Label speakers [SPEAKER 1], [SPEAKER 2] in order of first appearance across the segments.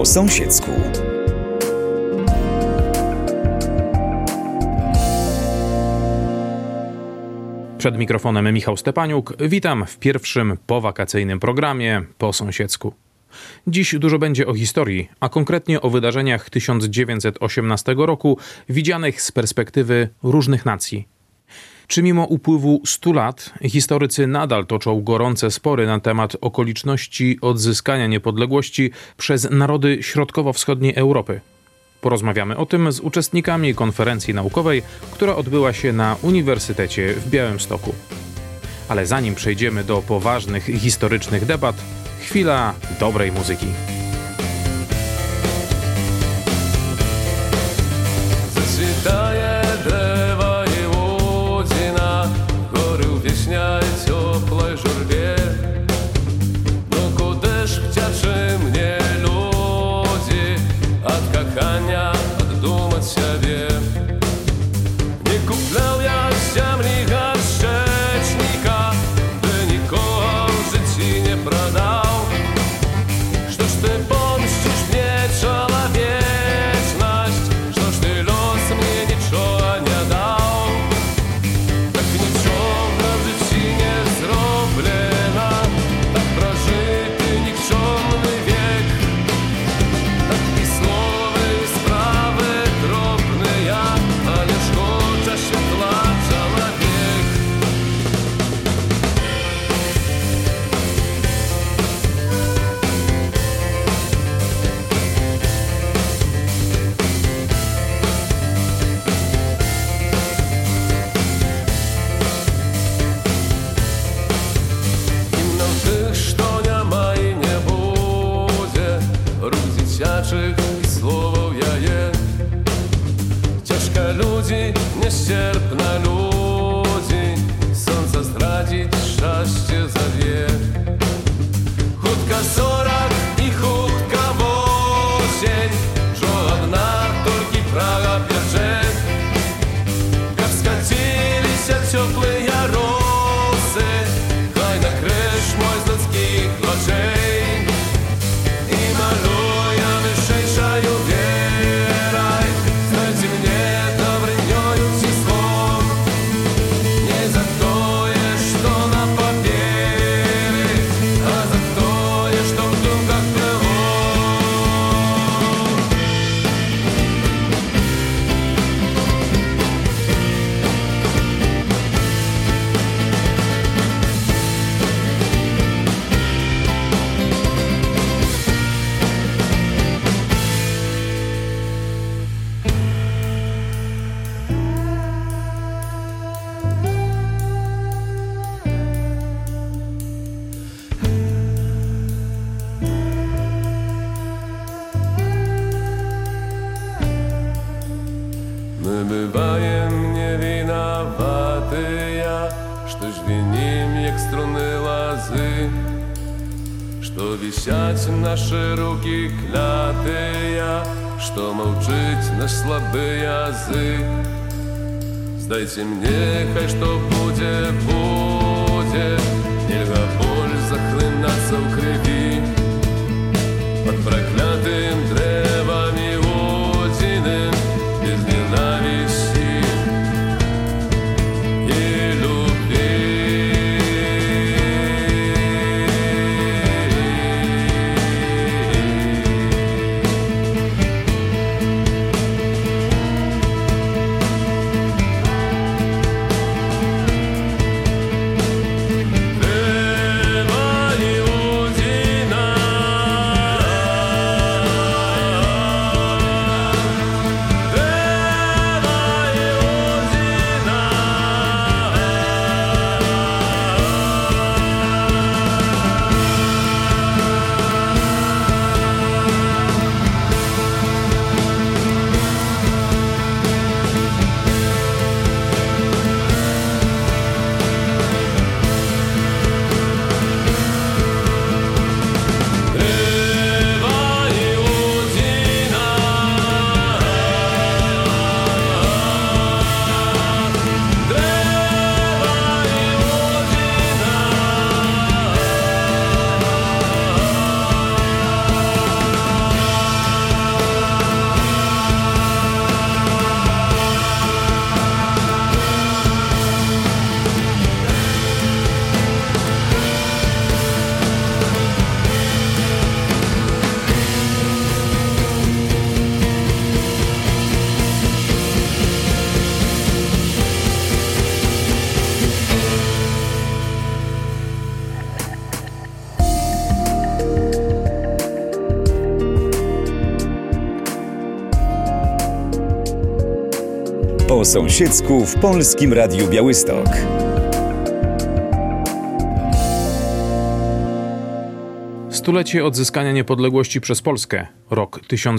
[SPEAKER 1] Po sąsiedzku.
[SPEAKER 2] Przed mikrofonem Michał Stepaniuk. Witam w pierwszym powakacyjnym programie Po sąsiedzku. Dziś dużo będzie o historii, a konkretnie o wydarzeniach 1918 roku, widzianych z perspektywy różnych nacji. Czy mimo upływu 100 lat historycy nadal toczą gorące spory na temat okoliczności odzyskania niepodległości przez narody środkowo-wschodniej Europy? Porozmawiamy o tym z uczestnikami konferencji naukowej, która odbyła się na Uniwersytecie w Białymstoku. Ale zanim przejdziemy do poważnych historycznych debat, chwila dobrej muzyki.
[SPEAKER 3] Zацвітає дерева і лузина, гори у піснях теплой журбе. Ну куди ж втячи мне люди от кохання отдумать себе? Не купляв я землі горшечника, да нікого в житті не продав. Что ж ты помстишь мне человечность? Что ж ты лёс мне ничего не дал? Так ничего в житті не зроблено, так прожити нікчемний век. Так і слово, і справи дробные, але ж хоча світла чоловік. Іменно тих, що нема і не буде, рук дитячих і словов яє. Тяжко люди, нестерпно люди, сонце зрадить, щастя зав'є. Хутка 40 і хутка 8, що одна тільки Прага п'яже. Как скатилися теплые росы, хай накриш мой з людських очей. І малюя вишейшаю верой, знайте мне добрынёю числом. Не за тое, что на папере, а за тое, что в думках плыло. Мы бываем не виноватые, что звеним, як струны лозы, что висят наши руки клятые, что молчить наш слабый язык. Сдайте мне, хай что будет, будет, нельзя боль захлинаться в крови. Под проклятым древом Иудиным, без ненависти и Древо Иудина
[SPEAKER 1] sąsiedzku w Polskim Radiu Białystok.
[SPEAKER 2] Stulecie odzyskania niepodległości przez Polskę. Rok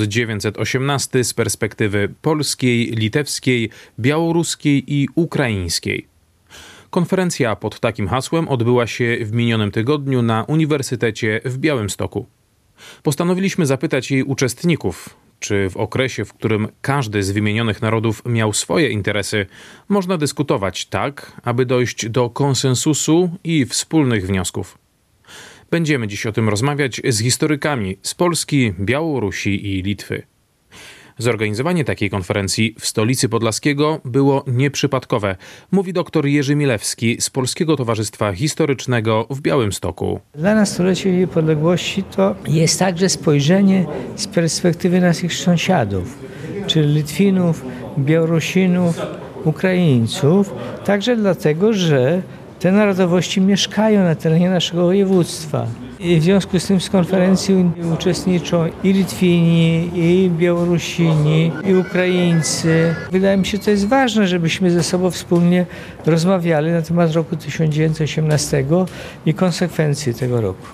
[SPEAKER 2] 1918 z perspektywy polskiej, litewskiej, białoruskiej i ukraińskiej. Konferencja pod takim hasłem odbyła się w minionym tygodniu na Uniwersytecie w Białymstoku. Postanowiliśmy zapytać jej uczestników, czy w okresie, w którym każdy z wymienionych narodów miał swoje interesy, można dyskutować tak, aby dojść do konsensusu i wspólnych wniosków. Będziemy dziś o tym rozmawiać z historykami z Polski, Białorusi i Litwy. Zorganizowanie takiej konferencji w stolicy Podlaskiego było nieprzypadkowe, mówi dr Jerzy Milewski z Polskiego Towarzystwa Historycznego w Białymstoku.
[SPEAKER 4] Dla nas stulecie niepodległości to jest także spojrzenie z perspektywy naszych sąsiadów, czyli Litwinów, Białorusinów, Ukraińców, także dlatego, że te narodowości mieszkają na terenie naszego województwa. I w związku z tym z konferencji uczestniczą i Litwini, i Białorusini, i Ukraińcy. Wydaje mi się, to jest ważne, żebyśmy ze sobą wspólnie rozmawiali na temat roku 1918 i konsekwencji tego roku.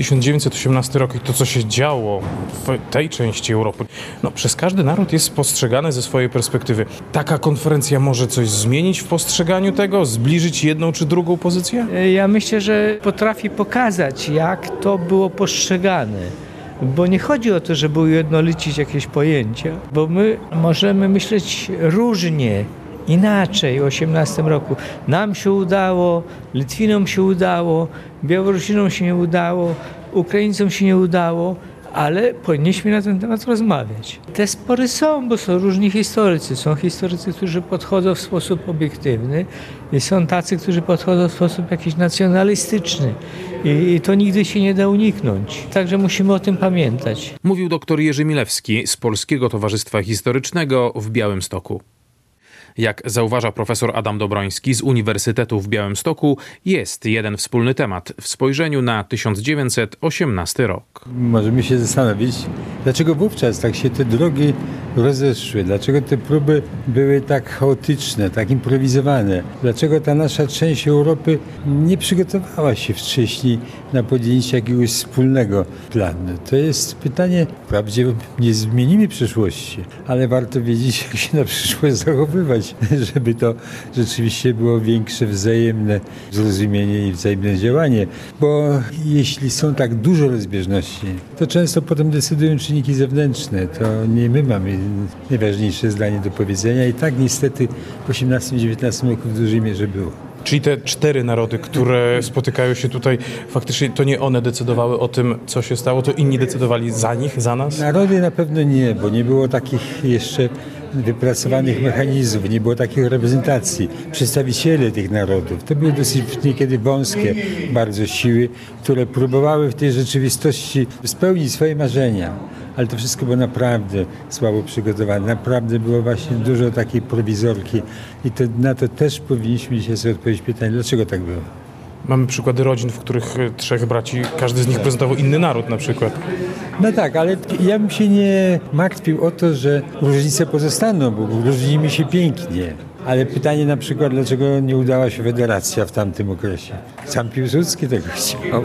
[SPEAKER 2] 1918 rok i to, co się działo w tej części Europy, przez każdy naród jest postrzegane ze swojej perspektywy. Taka konferencja może coś zmienić w postrzeganiu tego? Zbliżyć jedną czy drugą pozycję?
[SPEAKER 4] Ja myślę, że potrafi pokazać, jak to było postrzegane. Bo nie chodzi o to, żeby ujednolicić jakieś pojęcia, bo my możemy myśleć różnie, inaczej w 1918 roku. Nam się udało, Litwinom się udało, Białorusinom się nie udało, Ukraińcom się nie udało, ale powinniśmy na ten temat rozmawiać. Te spory są, bo są różni historycy. Są historycy, którzy podchodzą w sposób obiektywny i są tacy, którzy podchodzą w sposób jakiś nacjonalistyczny. I to nigdy się nie da uniknąć. Także musimy o tym pamiętać.
[SPEAKER 2] Mówił dr Jerzy Milewski z Polskiego Towarzystwa Historycznego w Białymstoku. Jak zauważa profesor Adam Dobroński z Uniwersytetu w Białymstoku, jest jeden wspólny temat w spojrzeniu na 1918 rok.
[SPEAKER 5] Możemy się zastanowić, dlaczego wówczas tak się te drogi rozeszły, dlaczego te próby były tak chaotyczne, tak improwizowane, dlaczego ta nasza część Europy nie przygotowała się wcześniej na podjęcie jakiegoś wspólnego planu. To jest pytanie, wprawdzie nie zmienimy przyszłości, ale warto wiedzieć, jak się na przyszłość zachowywać, żeby to rzeczywiście było większe wzajemne zrozumienie i wzajemne działanie. Bo jeśli są tak duże rozbieżności, to często potem decydują czynniki zewnętrzne. To nie my mamy najważniejsze zdanie do powiedzenia i tak niestety w XVIII-XIX roku w dużej mierze było.
[SPEAKER 2] Czyli te 4 narody, które spotykają się tutaj, faktycznie to nie one decydowały o tym, co się stało, to inni decydowali za nich, za nas?
[SPEAKER 5] Narody na pewno nie, bo nie było takich jeszcze wypracowanych mechanizmów, nie było takich reprezentacji. Przedstawiciele tych narodów, to były dosyć niekiedy wąskie bardzo siły, które próbowały w tej rzeczywistości spełnić swoje marzenia. Ale to wszystko było naprawdę słabo przygotowane. Naprawdę było właśnie dużo takiej prowizorki i na to też powinniśmy dzisiaj sobie odpowiedzieć pytanie, dlaczego tak było.
[SPEAKER 2] Mamy przykłady rodzin, w których 3 braci, każdy z nich prezentował inny naród na przykład.
[SPEAKER 5] No tak, ale ja bym się nie martwił o to, że różnice pozostaną, bo różnimy się pięknie. Ale pytanie na przykład, dlaczego nie udała się federacja w tamtym okresie? Sam Piłsudski tego chciał.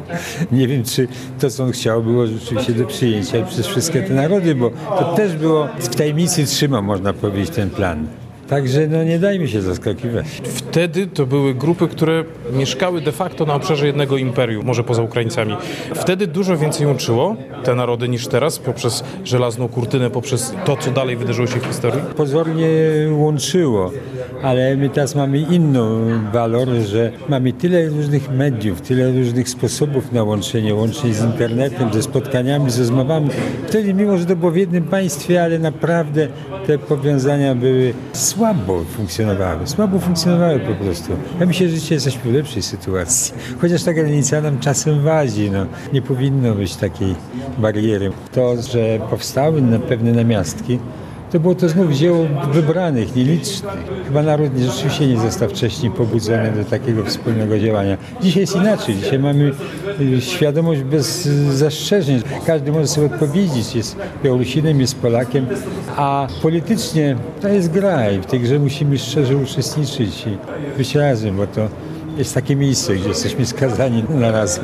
[SPEAKER 5] Nie wiem, czy to, co on chciał, było rzeczywiście do przyjęcia przez wszystkie te narody, bo to też było w tajemnicy trzymał, można powiedzieć, ten plan. Także nie dajmy się zaskakiwać.
[SPEAKER 2] Wtedy to były grupy, które mieszkały de facto na obszarze jednego imperium, może poza Ukraińcami. Wtedy dużo więcej łączyło te narody niż teraz, poprzez żelazną kurtynę, poprzez to, co dalej wydarzyło się w historii.
[SPEAKER 5] Pozornie łączyło, ale my teraz mamy inną walor, że mamy tyle różnych mediów, tyle różnych sposobów na łączenie z internetem, ze spotkaniami, ze rozmowami. Wtedy, mimo że to było w jednym państwie, ale naprawdę te powiązania były słabo funkcjonowały po prostu. Ja myślę, że dzisiaj jesteśmy w lepszej sytuacji. Chociaż ta granica nam czasem wazi, nie powinno być takiej bariery. To, że powstały pewne namiastki, to było to znów dzieło wybranych, nielicznych. Chyba naród rzeczywiście nie został wcześniej pobudzony do takiego wspólnego działania. Dzisiaj jest inaczej. Dzisiaj mamy świadomość bez zastrzeżeń. Każdy może sobie odpowiedzieć. Jest Białorusinem, jest Polakiem, a politycznie to jest gra i w tej grze musimy szczerze uczestniczyć i być razem, bo to jest takie miejsce, gdzie jesteśmy skazani na razem.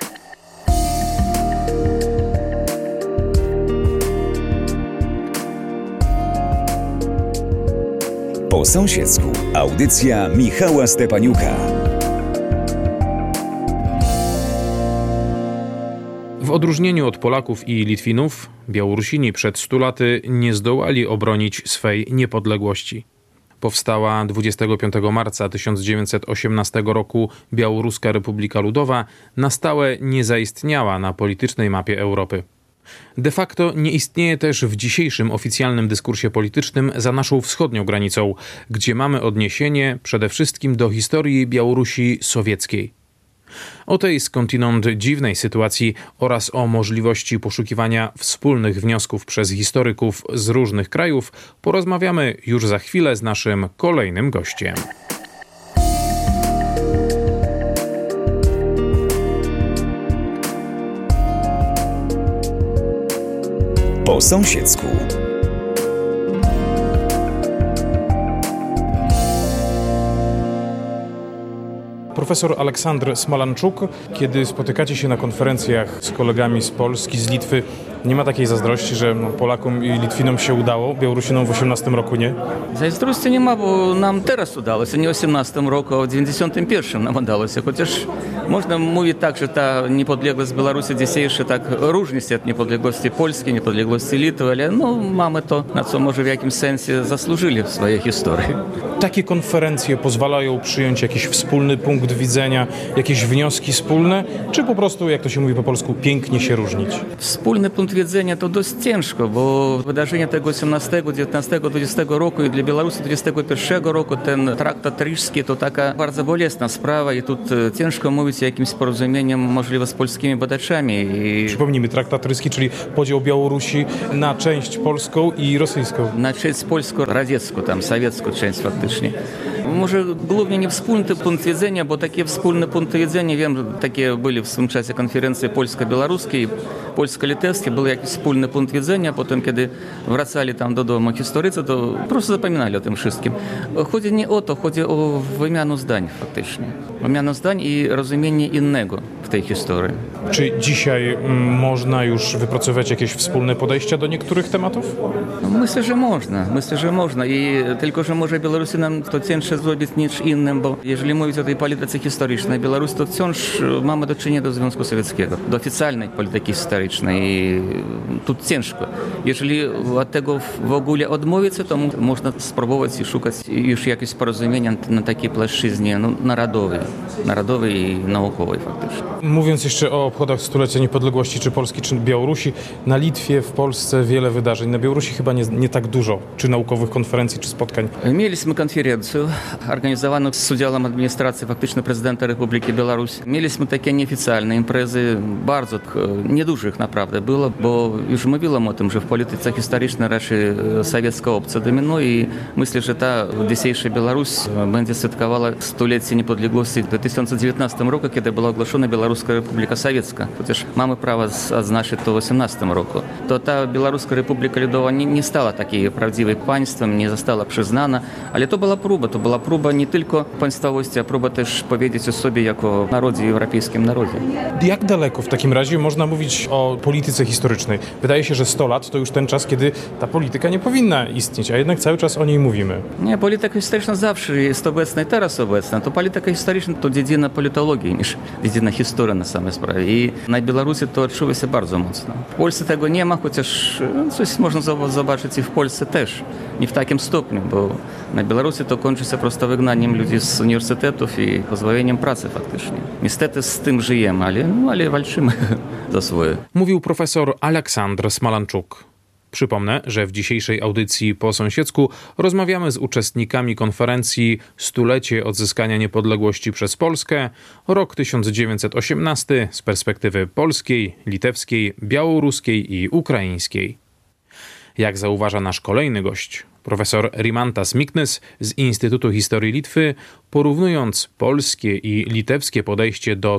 [SPEAKER 1] Po sąsiedzku. Audycja Michała Stepaniuka.
[SPEAKER 2] W odróżnieniu od Polaków i Litwinów, Białorusini przed 100 laty nie zdołali obronić swej niepodległości. Powstała 25 marca 1918 roku Białoruska Republika Ludowa na stałe nie zaistniała na politycznej mapie Europy. De facto nie istnieje też w dzisiejszym oficjalnym dyskursie politycznym za naszą wschodnią granicą, gdzie mamy odniesienie przede wszystkim do historii Białorusi sowieckiej. O tej skądinąd dziwnej sytuacji oraz o możliwości poszukiwania wspólnych wniosków przez historyków z różnych krajów porozmawiamy już za chwilę z naszym kolejnym gościem.
[SPEAKER 1] Po sąsiedzku.
[SPEAKER 2] Profesor Aleksandr Smalanczuk, kiedy spotykacie się na konferencjach z kolegami z Polski, z Litwy, nie ma takiej zazdrości, że Polakom i Litwinom się udało, Białorusinom w 18 roku nie?
[SPEAKER 6] Zazdrości nie ma, bo nam teraz udało się, nie w 18 roku, a w 91 nam udało się. Chociaż można mówić tak, że ta niepodległość Białorusi dzisiejsza tak różni się od niepodległości Polski, niepodległości Litwy, ale mamy to, na co może w jakimś sensie zasłużyli w swojej historii.
[SPEAKER 2] Takie konferencje pozwalają przyjąć jakiś wspólny punkt widzenia, jakieś wnioski wspólne, czy po prostu, jak to się mówi po polsku, pięknie się różnić?
[SPEAKER 6] Wspólny punkt widzenia to dość ciężko, bo wydarzenia tego 18, 19, 20 roku i dla Białorusi 21 roku ten traktat ryżski to taka bardzo bolesna sprawa i tu ciężko mówić o jakimś porozumieniu możliwe z polskimi badaczami.
[SPEAKER 2] Przypomnijmy, traktat ryski, czyli podział Białorusi na część polską i rosyjską.
[SPEAKER 6] Na część polsko-radziecką, tam sowiecką część faktycznie. Może głównie nie wspólny punkt widzenia, bo takie wspólne punkty widzenia, wiem, że takie byli w swym czasie konferencje polsko-białoruskie i polsko-litewskie, był jakiś wspólny punkt widzenia, potem kiedy wracali tam do domu historycy, to prostu zapominali o tym wszystkim. Chodzi nie o to, chodzi o wymianę zdań faktycznie. Wymianę zdań i rozumienie innego w tej historii.
[SPEAKER 2] Czy dzisiaj można już wypracować jakieś wspólne podejścia do niektórych tematów?
[SPEAKER 6] Myślę, że można. I tylko, że może Białorusinom to cięższe zrobić niż innym, bo jeżeli mówić o tej polityce historycznej Białorusi, to wciąż mamy do czynienia do Związku Sowieckiego, do oficjalnej polityki historycznej. I tu ciężko. Jeżeli od tego w ogóle odmówić, to można spróbować i szukać już jakiegoś porozumienia na takiej płaszczyźnie narodowej i naukowej faktycznie.
[SPEAKER 2] Mówiąc jeszcze o obchodach stulecia niepodległości czy Polski, czy Białorusi, na Litwie, w Polsce wiele wydarzeń. Na Białorusi chyba nie tak dużo, czy naukowych konferencji, czy spotkań.
[SPEAKER 6] Mieliśmy konferencję organizowaną z udziałem administracji faktycznie prezydenta Republiki Białorusi. Mieliśmy takie nieoficjalne imprezy, bardzo niedużych naprawdę było, bo już mówiłem o tym, że w polityce historycznej raczej sowiecka opcja dominuje i myślę, że ta dzisiejsza Białoruś będzie świadkowała stulecie niepodległości w 2019 roku, kiedy była ogłoszona Białoruska Republika Sowiecka. Chociaż mamy prawo zaznaczyć to w 2018 roku. To ta Białoruska Republika Ludowa nie stała takiej prawdziwym państwem, nie została przyznana, ale to była próba nie tylko państwowości, a próba też powiedzieć o sobie jako narodzie, europejskim narodzie.
[SPEAKER 2] Jak daleko w takim razie można mówić o polityce historycznej? Wydaje się, że 100 lat to już ten czas, kiedy ta polityka nie powinna istnieć, a jednak cały czas o niej mówimy.
[SPEAKER 6] Nie, polityka historyczna zawsze jest obecna i teraz obecna. To polityka historyczna to dziedzina politologii niż dziedzina historii na samej sprawie. I na Białorusi to odczuwa się bardzo mocno. W Polsce tego nie ma, chociaż coś można zobaczyć i w Polsce też. Nie w takim stopniu, bo na Białorusi to kończy się prosto wygnaniem ludzi z uniwersytetów i pozbawieniem pracy faktycznie. Niestety z tym żyjemy, ale walczymy za swoje.
[SPEAKER 2] Mówił profesor Aleksandr Smalanczuk. Przypomnę, że w dzisiejszej audycji Po sąsiedzku rozmawiamy z uczestnikami konferencji Stulecie odzyskania niepodległości przez Polskę, rok 1918 z perspektywy polskiej, litewskiej, białoruskiej i ukraińskiej. Jak zauważa nasz kolejny gość, profesor Rimantas Miknis z Instytutu Historii Litwy, porównując polskie i litewskie podejście do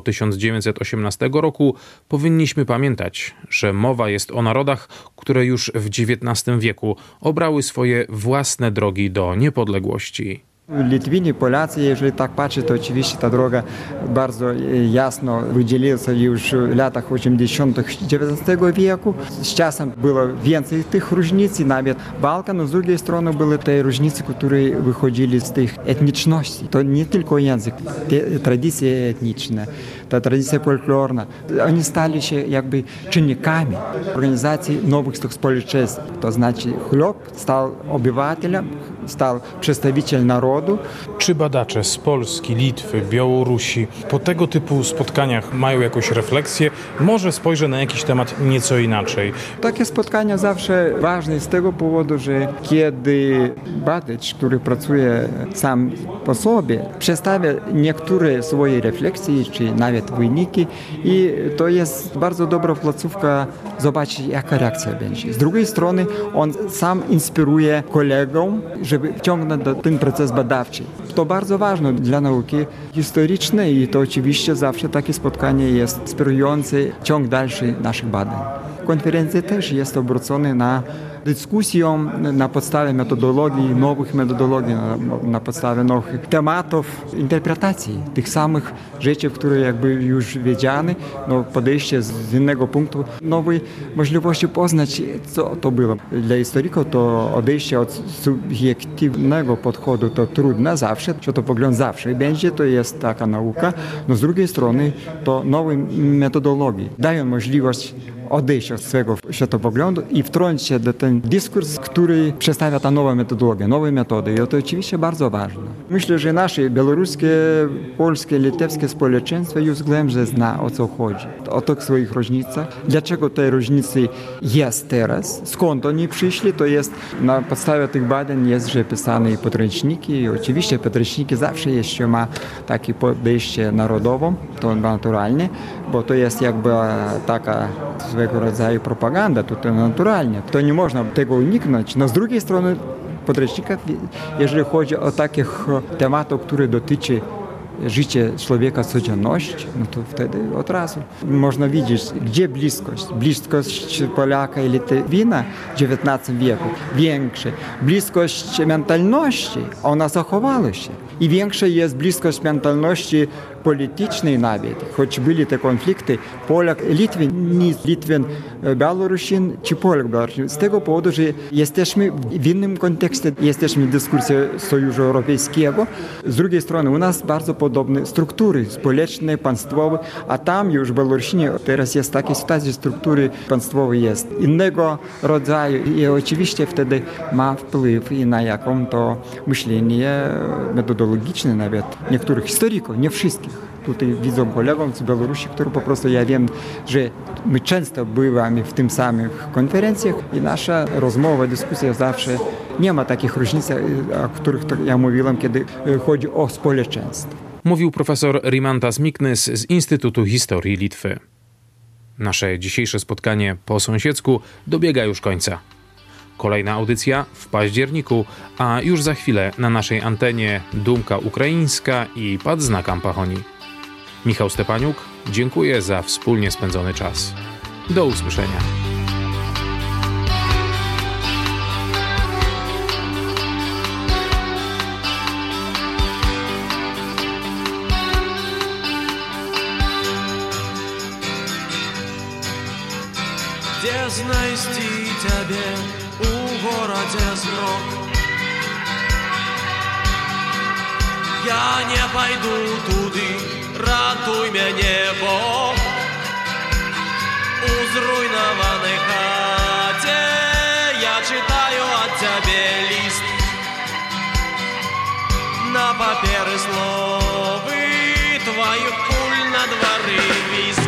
[SPEAKER 2] 1918 roku, powinniśmy pamiętać, że mowa jest o narodach, które już w XIX wieku obrały swoje własne drogi do niepodległości.
[SPEAKER 7] Litwini, Polacy, jeżeli tak patrzeć, to oczywiście ta droga bardzo jasno wydzieliła się już w latach 80. XIX wieku. Z czasem było więcej tych różnic i nawet Bałkan, a z drugiej strony były te różnice, które wychodzili z tych etniczności. To nie tylko język, te tradycje etniczne, ta tradycja folklorna. Oni stali się jakby czynnikami organizacji nowych społeczeństw. To znaczy chłop stał obywatelem, stał przedstawicielem narodu.
[SPEAKER 2] Czy badacze z Polski, Litwy, Białorusi po tego typu spotkaniach mają jakąś refleksję? Może spojrzę na jakiś temat nieco inaczej.
[SPEAKER 7] Takie spotkania zawsze ważne z tego powodu, że kiedy badacz, który pracuje sam po sobie, przedstawia niektóre swoje refleksje, czy nawet wyniki i to jest bardzo dobra placówka zobaczyć, jaka reakcja będzie. Z drugiej strony on sam inspiruje kolegom, żeby wciągnąć ten proces badawczy. To bardzo ważne dla nauki historycznej i to oczywiście zawsze takie spotkanie jest inspirujące ciąg dalszy naszych badań. Konferencja też jest obrócona na dyskusją na podstawie metodologii, nowych metodologii, na podstawie nowych tematów, interpretacji tych samych rzeczy, które jakby już wiedziane, no podejście z innego punktu, nowej możliwości poznać, co to było. Dla historyków to odejście od subiektywnego podchodu to trudne zawsze, światopogląd zawsze będzie, to jest taka nauka, no z drugiej strony to nowe metodologii dają możliwość odejść od swojego światopoglądu i wtrącić się do ten dyskurs, który przedstawia ta nowa metodologia, nowe metody. I to oczywiście bardzo ważne. Myślę, że nasze białoruskie, polskie, litewskie społeczeństwo już głębiej zna, o co chodzi. O tych swoich różnicach. Dlaczego te różnice jest teraz? Skąd oni przyszli? To jest na podstawie tych badań jest, że pisane i podręczniki. I oczywiście podręczniki zawsze jeszcze ma takie podejście narodowe, to naturalne, bo to jest jakby taka swego rodzaju propaganda, to naturalnie. To nie można tego uniknąć. No z drugiej strony podręcznika, jeżeli chodzi o takich tematów, które dotyczą życia człowieka codzienności, no to wtedy od razu można widzieć, gdzie bliskość. Bliskość Polaka i Litwina w XIX wieku większa. Bliskość mentalności, ona zachowała się. I większa jest bliskość mentalności politycznej nawet, choć byli te konflikty Polak-Litwin, nie Litwin-Białorusin czy Polak-Białorusin. Z tego powodu, że jesteśmy w innym kontekście, jesteśmy w dyskursie Sojuszu Europejskiego. Z drugiej strony u nas bardzo podobne struktury społeczne, państwowe, a tam już w Białorusinie teraz jest taka sytuacja, że struktury państwowe jest innego rodzaju i oczywiście wtedy ma wpływ i na jaką to myślenie metodologiczne nawet niektórych historyków, nie wszystkich. Tutaj widzę kolegów z Białorusi, którzy po prostu ja wiem, że my często bywamy w tym samych konferencjach i nasza rozmowa, dyskusja zawsze nie ma takich różnic, o których ja mówiłem, kiedy chodzi o społeczeństwo.
[SPEAKER 2] Mówił profesor Rimantas Miknis z Instytutu Historii Litwy. Nasze dzisiejsze spotkanie po sąsiedzku dobiega już końca. Kolejna audycja w październiku, a już za chwilę na naszej antenie Dumka Ukraińska i Padzna Pahoni. Michał Stepaniuk, dziękuję za wspólnie spędzony czas. Do usłyszenia.
[SPEAKER 8] Где знайсці цябе у горадзе змрок? Я не пойду туды, ратуй мяне, Бог. У зруйнаванай хаце я читаю ад цябе ліст. На паперы словы твоих куль на двары віст.